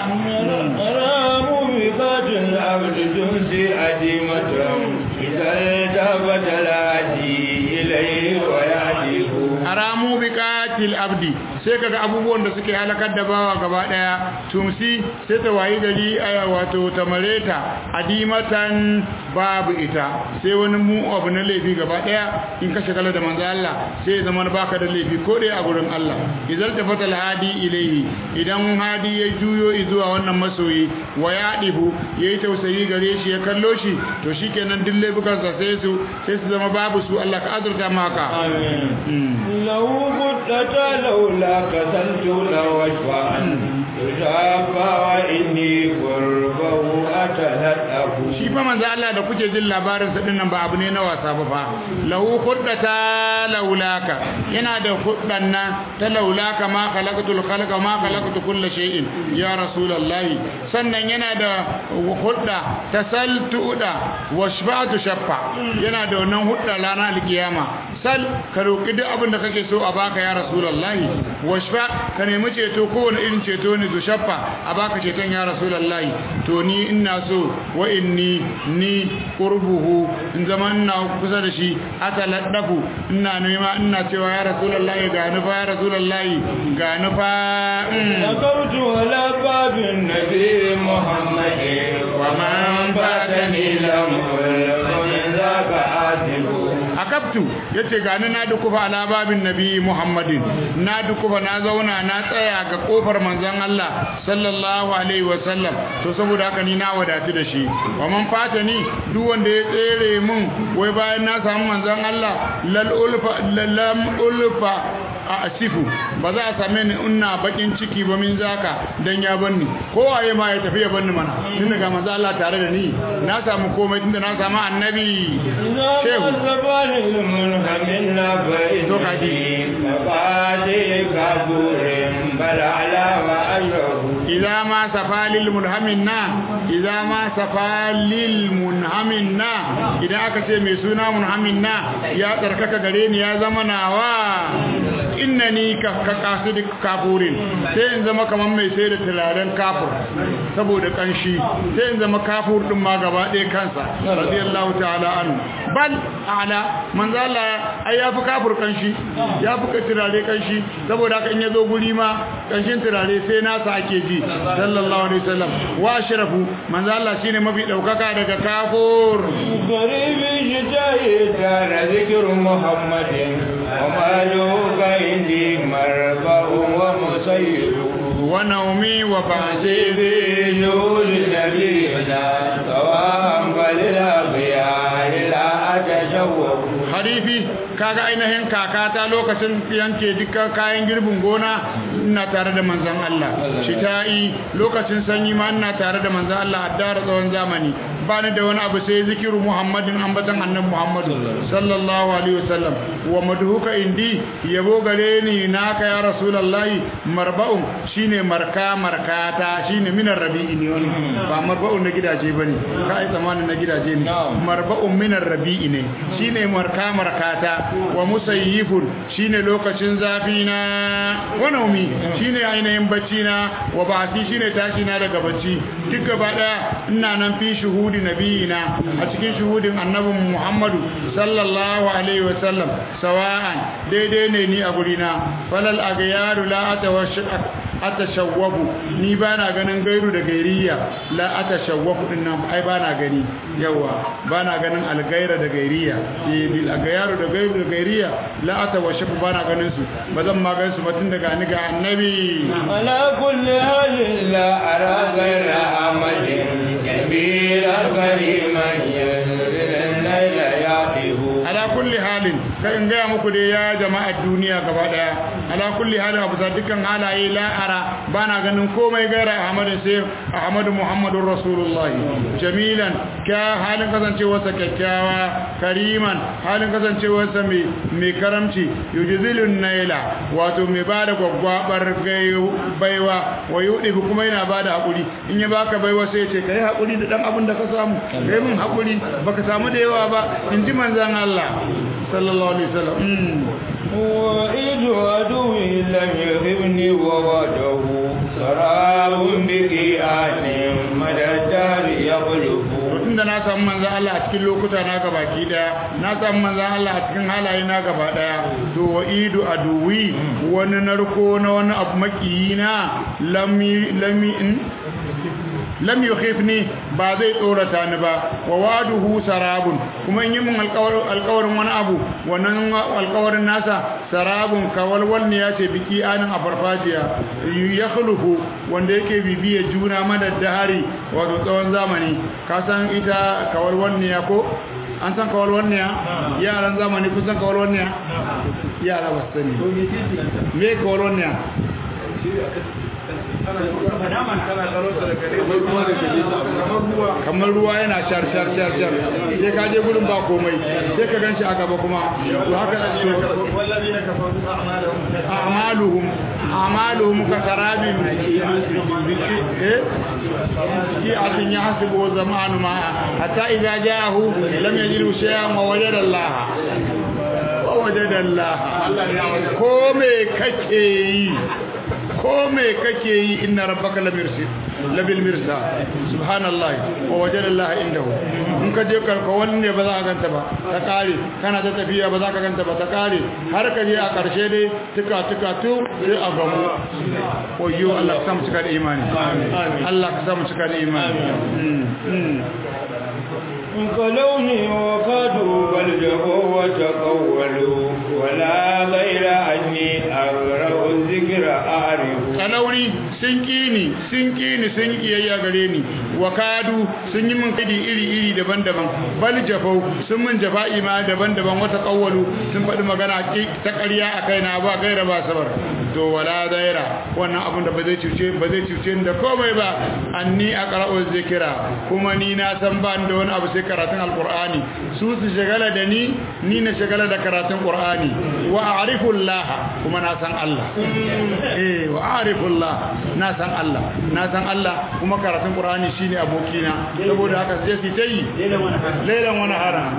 aramu bi qatil abd junsi adimatan idan tabadalati ilayhi wa yadihu aramu bi qatil abdi sai kaga abubuwan da suke halakar da bawa gaba daya tumsi sai ta wayi gari wato tamareta adimatan babu ita sai wani mu abu na laifi gaba daya in ka shagala da manzo Allah sai zaman baka da laifi ko dai a gurin Allah idan tafata al-hadi ilayhi idan hadi ya juyo zuwa wannan masoyi wa yadihu yayi tausayi gare shi ya kallo shi to shikenan duk laifukan sa sai su zama babu su Allah ka azurta maka amin lahu buddata laula kasantu lawajwan shafa wa inni qurbahu atalaqahu shi fa manzo Allah da kuke jin labarin sa dinnan ba abu ne na wasa ba fa lahu khuddata laulaka yana da khuddan na ta laulaka ma khalaqatul khalqa ma khalaqtu kull shay'in ya rasulullah sannan yana da khudda tasaltu da washfa'tu shaffa yana da wannan hudda ranar alkiyama sal ka roki duk abin da kake so a baka ya rasulullah washfa ka nemi ceto kowane irin ceto ne zu shaffa a baka ceton ya rasulullah to ni ina so wa inni ni qurbuhu in zaman ina kusa da shi ataladdafu ina nema ina cewa ya rasulullahi ga nufa ya rasulullahi ga nufa zakartu ala babin nabi muhammadin wa man batani lam min zaka atibu akabtu yace ga ni na dukufa ala babin nabi muhammadin na dukufa na zauna na tsaya ga kofar manzon Allah sallallahu alaihi wasallam to saboda haka ni na wadatu da shi wa man fatani duk wanda ya tsere mun wai bayan na samu manzon Allah lam ulfa a asifu ba za a same ni ina bakin ciki ba min zaka dan ya banni ko waye ma ya tafi ya banni mana tun daga manzon Allah tare da ni na samu komai tunda na samu annabi shehu to kaji idza ma safalil munhaminna idza ma safalil munhaminna idan aka ce mai suna munhaminna ya tsarkaka gare ni ya zama nawa innani ka kasidik kafurin sai in zama kaman mai sai da turaren kafur saboda kanshi sai in zama kafur din ma gaba ɗaya kansa radiyallahu ta'ala anhu bal ala manzo Allah ai yafi kafur kanshi yafi turare kanshi saboda haka in yazo guri ma kanshin turare sai nasa ake ji sallallahu alaihi wasallam wa ashrafu manzo Allah shine mafi daukaka daga kafur garibi shitayi da zikru muhammadin wa maluka indi marba'u wa musayyidu wa naumi wa fasibi yul nabiyina tawam balila biya ila atashawwu harifi kaga ainihin kakata lokacin yanke dukkan kayan girbin gona ina tare da manzon Allah shita'i lokacin sanyi ma ina tare da manzon Allah addara tsawon zamani bani da wani abu sai zikiru muhammadin ambatan annabi muhammadu sallallahu alaihi wasallam wa madhuka indi yabo gare ni naka ya rasulullahi marba'un shine markata shine minar rabi'i ne wani ba marba'un na gidaje bane kai zamanin na gidaje ne marba'un minar rabi'i ne shine markata wa musayyifun shine lokacin zafi na wa naumi shine ainihin bacci na wa ba'si shine tashi na daga bacci duk gaba daya ina nan fi shuhud shuhudi nabiyina a cikin shuhudin annabin Muhammadu sallallahu alaihi wasallam sawa'an daidai ne ni a gurina falal agyaru la atashawwafu ni bana ganin gairu da gairiya la atashawwafu din nan ai bana gani yawa bana ganin algaira da gairiya bil agyaru da gairu da gairiya la atawashafu bana ganin su bazan ma ganin su batun daga ni ga annabi ala kulli halin la ara ghaira amalin kabira kariman yanzilun layla yaqibu ala kulli halin kai in ga muku dai ya jama'ar duniya gaba daya ala kulli halin abu dukkan halaye la ara bana ganin komai gaira ahmadu sai ahmadu muhammadur rasulullahi jamilan ka halin kasancewarsa kyakkyawa kariman halin kasancewarsa mai karamci yujzilun naila wato mai bada gwaggwabar baiwa wa yudi kuma yana bada hakuri in ya baka baiwa sai ya ce kai hakuri da dan abin da ka samu kai mun hakuri baka samu da yawa ba in ji manzon Allah sallallahu alaihi wasallam وإذ عدوي لم يغبني ووعده سراب بقيان مدى الدار يغلب tunda na samu manzan Allah a cikin lokuta na gabaki daya na samu manzan Allah a cikin halaye na gaba daya to wa idu aduwi wani narko na wani abu makiyina lam yukhifni ba zai tsorata ni ba wa waduhu sarabun kuma in yi mun alƙawarin wani abu wannan alƙawarin nasa sarabun kawalwal ne ya ce biki anin a farfajiya ya khulufu wanda yake bibiye juna madaddahari wato tsawon zamani ka san ita kawalwal ne ya ko an san kawalwal ne ya yaran zamani kun san kawalwal ne ya yara ba sani me kawalwal ne ya kamar ruwa yana shar sai ka je gurin ba komai sai ka ganshi a gaba kuma to haka a'maluhum ka sarabin atin yahsibu zamanu ma hatta idza ja'ahu lam yajidu shay'an wa wajada Allah ko me kake yi ko me kake yi inna rabbaka labil mirsa subhanallahi wa wajada Allah indahu in ka je karka wanne ba za ka ganta ba ta kare kana ta tafiya ba za ka ganta ba ta kare har ka je a karshe dai tuka tu sai a gamu koyo Allah ka samu cika da imani Allah ka samu cika da imani انقلوني وقدوا والجهوا وتقولوا ولا غير أني أغرأ الذكر أعرف قلوني سنكيني سنكييا غريني وقادوا سنyi min kadi iri daban-daban bal jafau sun min jafa'i ma daban-daban wata qawwalu sun faɗi magana ta ƙarya a kaina ba gaira ba sabar to wala daira wannan abin da ba zai cuce ni da komai ba anni aqra'u zikra kuma ni na san ba da wani abu sai karatun alqur'ani su shagala da ni na shagala da karatun qur'ani wa a'rifu Allah kuma na san Allah wa a'rifu Allah na san Allah kuma karatun qur'ani shine abokina saboda haka sai su tayi lailan wani haram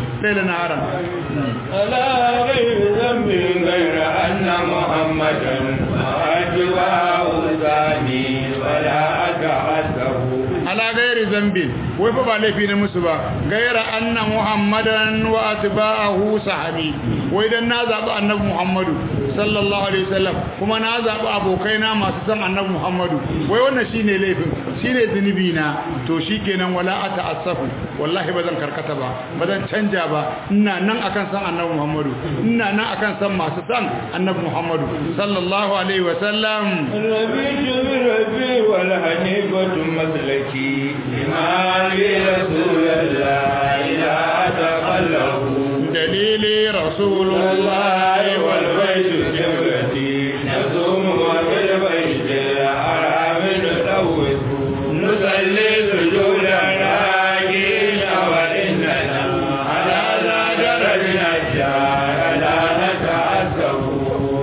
ala ghayri dhanbi ghayra anna muhammadan ajwa uzani wala ata'assahu ala gairi zambin wai fa ba laifi ne musu ba gaira anna muhammadan wa atba'ahu sahabi wai dan na zabi annabi muhammadu sallallahu alaihi wasallam kuma na zabi abokaina masu san annabi muhammadu wai wannan shine laifin shine zunubi na to shikenan wala ata'assafu wallahi bazan karkata ba bazan canja ba ina nan akan san annabi muhammadu ina nan akan san masu san annabi muhammadu sallallahu alaihi wasallam rabbi wal hanifatu maslaki imani rasulullah ila taqallahu dalili rasulullah wal baytu jibrati nazum wa bil bayti aramin tawid nusalli sujudan rajin wa innana ala darajna ala nata'assabu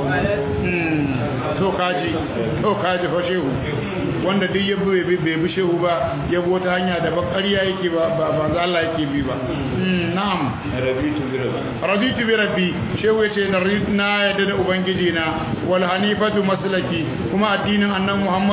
to kaji fa shehu wanda duk ya bai bi shehu ba ya bi wata hanya da ba ƙarya yake ba za Allah yake bi ba na'am raditu bi rabbi shehu yace na yadda da ubangiji na wal hanifatu maslaki kuma addinin annabi Muhammadu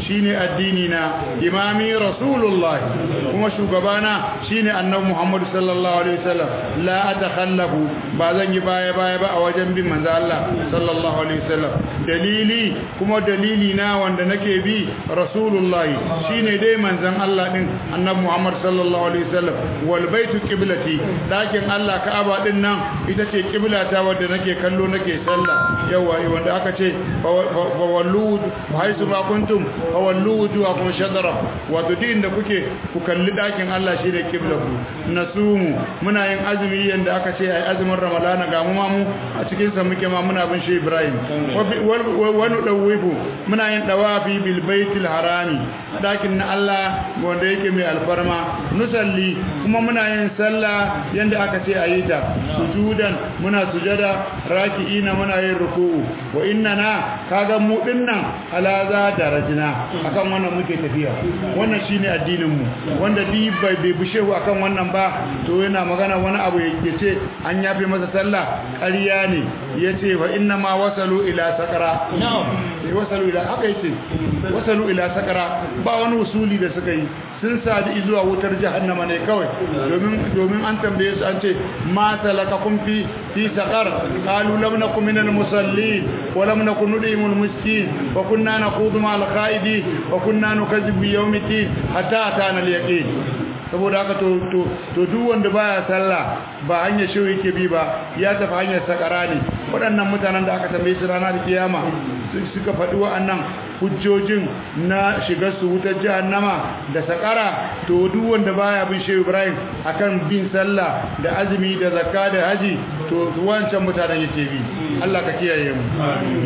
shine addini na imami rasulullah kuma shugabana shine annabi Muhammad sallallahu alaihi wasallam la atakhallafu ba zan yi baya ba a wajen bin manzo Allah sallallahu alaihi wasallam dalili na wanda nake bi rasulullah shine dai manzon Allah din annabi Muhammad sallallahu alaihi wasallam wal baitu qiblati dakin Allah Ka'aba din nan ita ce qiblata wanda nake kallo nake sallah yawa wanda aka ce fa wallu haisu ma kuntum fa wallu wujuhakum shadra wato din da kuke ku kalli dakin Allah shine qiblaku nasumu muna yin azumi yanda aka ce ai azumin ramadana ga mu a cikin sa muke ma muna bin shi Ibrahim wani dawifu muna yin dawafi bil baitil harami dakin na Allah wanda yake mai alfarma nusalli kuma muna yin sallah yanda aka ce ayi ta sujudan muna sujada raki'ina muna yin ruku'u wa innana kaga mu dinnan ala za darajina akan wannan muke tafiya wannan shine addinin mu wanda bai bishehu akan wannan ba to yana magana wani abu yake ce an yafe masa sallah ƙarya ne yace fa inna ma wasalu ila sakara wasalu ila aka yace wasalu ila sakara ba wani usuli da suka yi sun sadi zuwa wutar jahannama ne kawai domin an tambaye su an ce ma salakakum fi saqar qalu lam nakum minal musallin wa lam nakun nudimul miskin wa kunna naqudu ma'al qaidi wa kunna nukazzibu bi yawmiddin hatta atana al-yaqin saboda haka to duk wanda baya sallah ba hanyar shi yake bi ba ya tafi hanyar sakara ne waɗannan mutanen da aka tambaye su ranar kiyama suka faɗi wa'annan hujjojin na shiga su wutar jahannama da sakara to duk wanda baya bin Shehu Ibrahim akan bin sallah da azumi da zakka da haji to wancan mutanen yake bi Allah ka kiyaye mu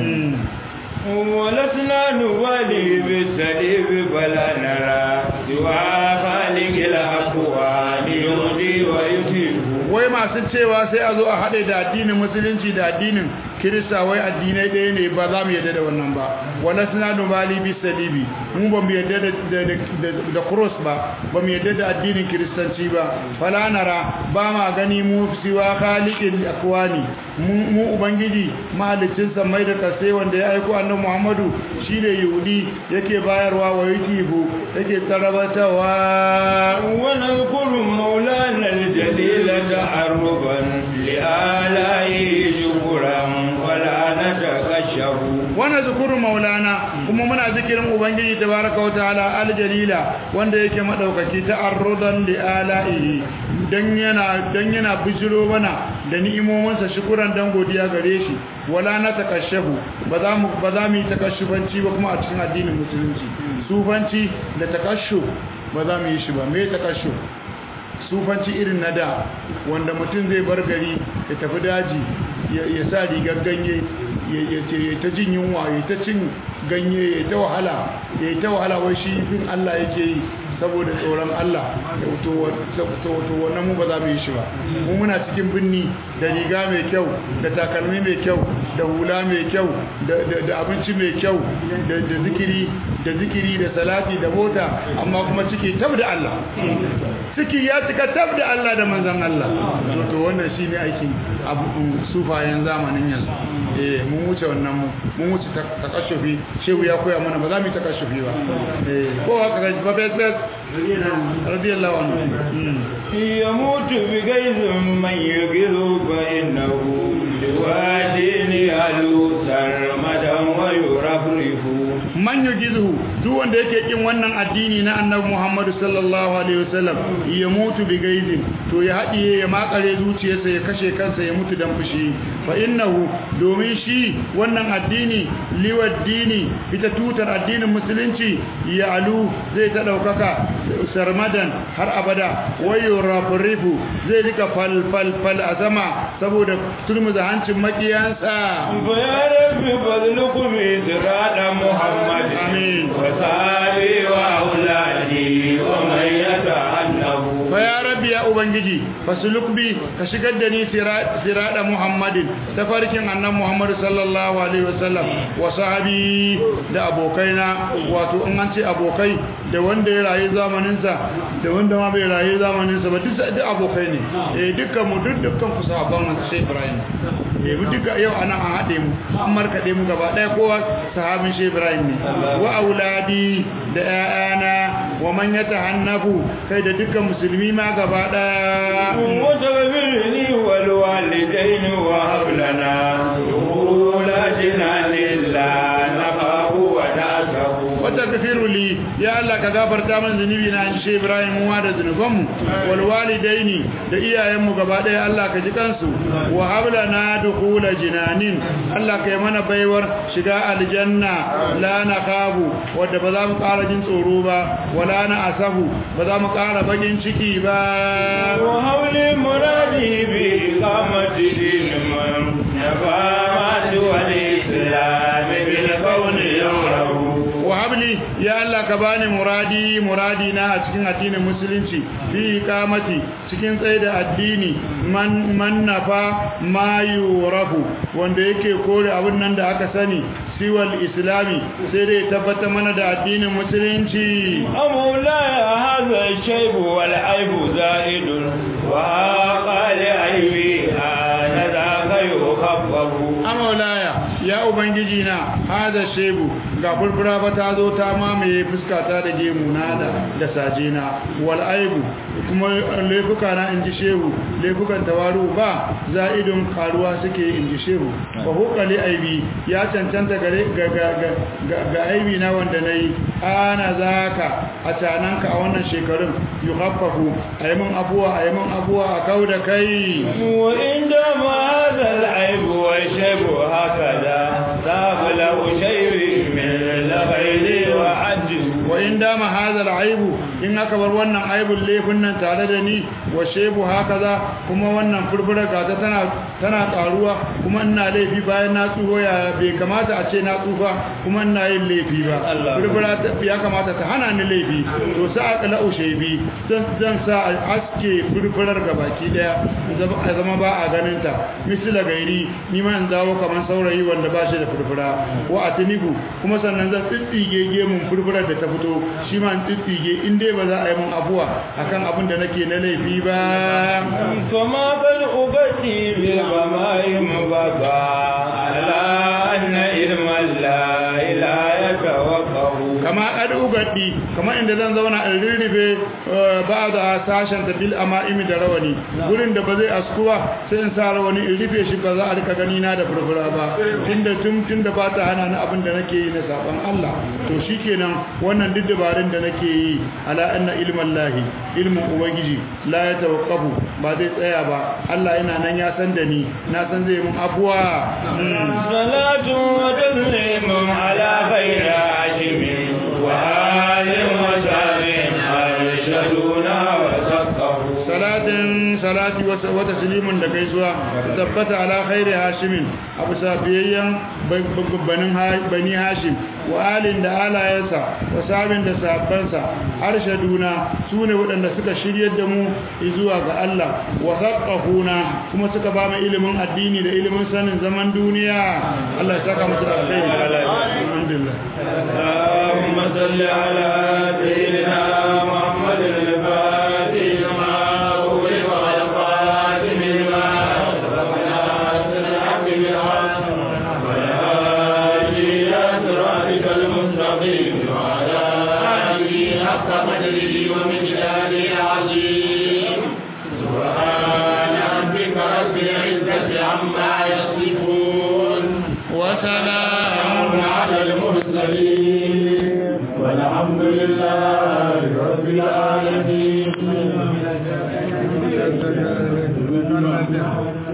ولسنا نبالي بالسليب فلا نرى سوى خالق الأكوان يهدي ويصيب wai masu cewa sai a zo a haɗe da addinin musulunci da addinin kirista wai addinai ɗaya ne ba za mu yadda da wannan ba wala suna nubali bi salibi mu ba mu yadda da cross ba ba mu yadda da addinin kiristanci ba fala nara ba ma gani mu siwa khaliqil akwani mu ubangiji mahalicin samai da kasai wanda ya aiko annabi Muhammadu shine yudi yake bayarwa wa yukibu yake tarabatawa wa nazkuru maulana aljalil ta'arruban li alai shukran wala natakasharu wa nazkuru maulana kuma muna zikirin ubangiji tabaraka wa ta'ala aljalila wanda yake madaukaki ta'arrudan li alaihi dan yana bijiro mana da ni'imominsa shukuran dan godiya gare shi wala natakashafu ba za mu yi takashufanci ba kuma a cikin addinin musulunci sufanci da takashuf ba za mu yi shi ba me takashuf sufanci irin na da wanda mutum zai bar gari ya tafi daji ya sa rigar ganye ya ta jin yunwa ya ta cin ganye ya ta wahala wai shi bin Allah yake yi saboda tsoron Allah to wannan mu ba za mu yi shi ba mu muna cikin binni da riga mai kyau da takalmi mai kyau da hula mai kyau da abinci mai kyau da zikiri da salati da mota amma kuma ciki tab da Allah ciki ya cika tab da Allah da manzon Allah to wannan shine aikin sufayen zamanin yanzu mun wuce wannan mun wuce takashufi shehu ya koya mana ba za mu yi takashufi ba ko haka ga babes radiyallahu anhu يموت بغيظ من يغيظ فإنه لوادين يلو سرمدا ويرفرف man yujizu duk wanda yake kin wannan addini na annabi Muhammad sallallahu alaihi wasallam ya mutu bi gaizin to ya hadiye ya makare zuciyarsa ya kashe kansa ya mutu dan fushi fa innahu domin shi wannan addini liwaddini ita tutar addinin musulunci ya alu zai ta daukaka sarmadan har abada wayo rafrifu zai rika fal azama saboda turmuza hancin makiyansa ya rabbi fadlukum idrada muhammad amin وصالي وأولادي ومن يتعنه فيا ربي يا ubangiji fasuluk bi ka shigar da ni sirada muhammadin tafarkin annabi muhammad sallallahu alaihi wasallam wa sahabi da abokaina wato in an ce abokai da wanda ya rayu zamaninsa da wanda ma bai rayu zamaninsa ba duk abokai ne dukkan mu dukkan ku sahabban manzo Sheikh Ibrahim mu duka yau ana an haɗe mu an markaɗe mu gaba ɗaya kowa sahabin Sheikh Ibrahim ne wa auladi da ƴaƴana wa man yatahannafu kai da dukkan musulmi ma gaba ɗaya wa taghfirni wal walidaini wa hab lana ulajina lillahi nafahu wa ta'ahu wa taghfiru li ya Allah ka gafarta min zunubi na Sheikh Ibrahim mu da zunubanmu wal walidaini da iyayenmu gaba ɗaya Allah ka ji kansu wa hab lana dukhula jinanin Allah kai mana baiwar shiga aljanna la naqabu wanda ba za mu ƙara jin tsoro ba wala na asabu ba za mu ƙara bakin ciki ba wa hawli muradi bi iqamati dinman nafa'atu wal islam bil qawli yawrahu wa habli ya Allah ka bani muradi na a cikin addinin musulunci fi iqamati cikin tsaye da addini man nafa ma yurafu wanda yake kore abin nan da aka sani siwal islami sai dai tabbata mana da addinin musulunci amula hadha shaybu wal aibu zaidun wa qali aibi ana da kayu khaffahu amulaya ya ubangiji na hada shebu ga furfura ba ta zo ta mamaye fuskata da gemu na da saje na wal aibu kuma laifuka na inji shehu laifukan tawaru ba zaidun karuwa suke inji shehu fa hukali aibi ya cancanta gare ga aibi na wanda nayi ana zaka a tananka a wannan shekarun yuhaffafu ayman abuwa a kauda kai wa inda ma hadha al aibu wa shaybu hakada sabla shaybi min al-ghayri wa ajz wa inda ma hadha al-aibu in aka bar wannan aibun laifin nan tare da ni wa shebu hakaza kuma wannan furfura gata tana karuwa kuma ina laifi bayan na tsuho ya bai kamata a ce na tsufa kuma ina yin laifi ba furfura ya kamata ta hana ni laifi to sa aqla ushebi zan sa aske furfurar gabaki daya zama ba a ganin ta misala gairi ni ma in dawo kaman saurayi wanda ba shi da furfura wa atnibu kuma sannan zan tsitsige gemun furfurar da ta fito shi ma in tsitsige in dai ba za a yi mun abuwa akan abin da nake na laifi ba kuma bal ubati bil ghamai mubaba ala anna ilma la ilaha yatawaqqahu kama kad ugadi kama inda zan zauna in rirribe ba da sashen da bil amaimi da rawani gurin da ba zai askuwa sai in sa rawani in rufe shi ba za a rika gani na da furfura ba tunda ba ta hana ni abin da nake yi na saban Allah to shikenan wannan duk dabarun da nake yi ala anna ilman lahi ilmin ubangiji la ya tawaqqafu ba zai tsaya ba Allah yana nan ya san da ni na san zai mun abuwa salatu wa taslimu ala khayri ajimin wa alim wa salim arshaduna wa saqahu salati wa taslimun da gaisuwa tabbata ala khairi hashimin abu safiyayyan bani hashim wa alin da alayansa wa sabin da sahabbansa arshaduna sune waɗanda suka shiryar da mu zuwa ga Allah wa saqafuna kuma suka ba mu ilimin addini da ilimin sanin zaman duniya Allah ya saka musu alkhairi alhamdulillah Allahumma salli ala sayyidina Muhammadin al-fatih عما يصفون وسلام على المرسلين والحمد لله رب العالمين